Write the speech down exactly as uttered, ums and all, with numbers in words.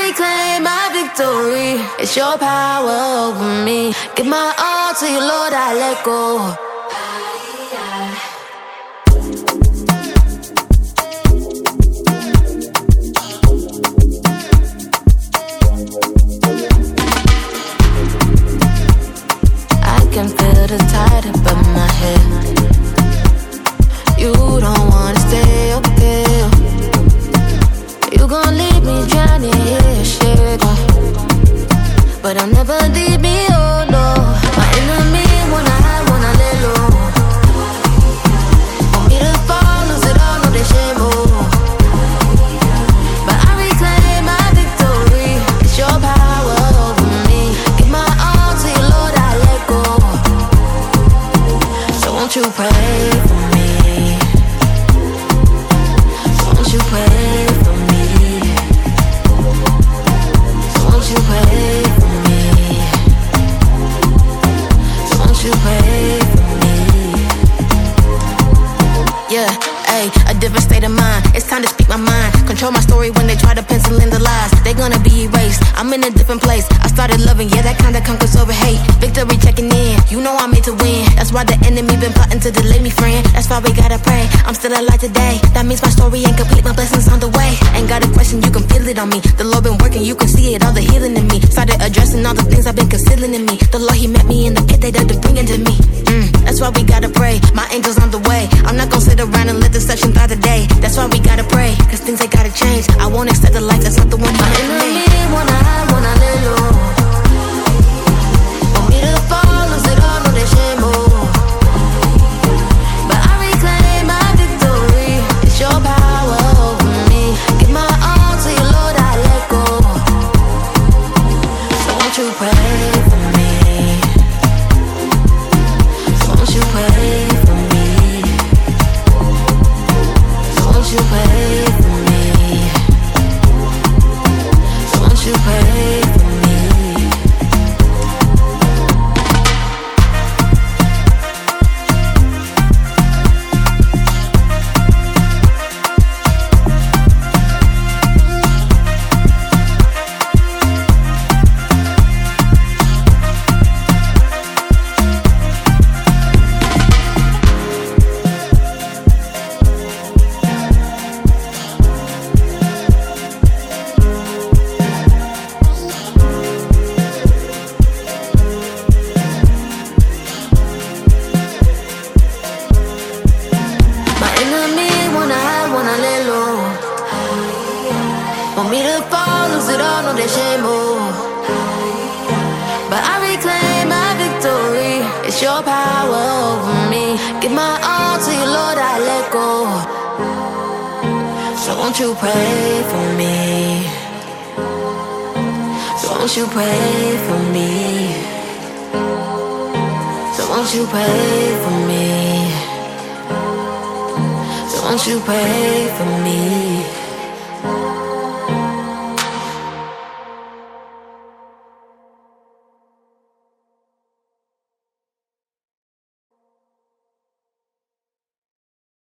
reclaim my victory. It's your power over me. Give my all to you, Lord, I let go. I can feel the tide above my head. You don't wanna stay, okay? You gon' leave me drowning here, shit. But I'll never leave me, oh no. My enemy wanna hide, wanna lay low. Want me to fall, lose it all, no they shame, oh. But I reclaim my victory. It's your power over me. Give my all to you, Lord, I let go. So won't you pray for me? So won't you pray for me? So won't you pray for me? So won't you pray for me? Yeah, ayy, a different state of mind. It's time to speak my mind. Control my story when they try to pencil in the lies. They gonna be erased. I'm in a different place. I started loving, yeah, that kinda conquers over hate. Victory checking in. You know I'm made to win. That's why the enemy been plotting to delay me, friend. That's why we gotta pray. I'm still alive today. That means my story ain't complete. My blessings on the way. Ain't got a question, you can feel it on me. The Lord been working, you can see it, all the healing in me. Started addressing all the things I've been concealing in me. The Lord, he met me in the pit, they did the bringing to me. Mm, that's why we gotta pray. My angel's on the way. I'm not gonna sit around and let deception thrive the day. That's why we gotta pray, cause things ain't gotta change. I won't accept the life that's not the one he meant for me. Wanna hide, wanna lay low. Want me to fall, lose it all, no they shame, oh. But I reclaim my victory. It's your power over me. Give my all to you, Lord, I let go. So won't you pray for me? So won't you pray for me? So won't you pray for me? So won't you pray for me? My enemy wanna hide, wanna lay low. Want me to fall, lose it all, no they shame, oh. But I reclaim my victory. It's your power over me. Give my all to you, Lord, I let go. So won't you pray for me? So won't you pray for me? So won't you pray for me? So won't you pray for me?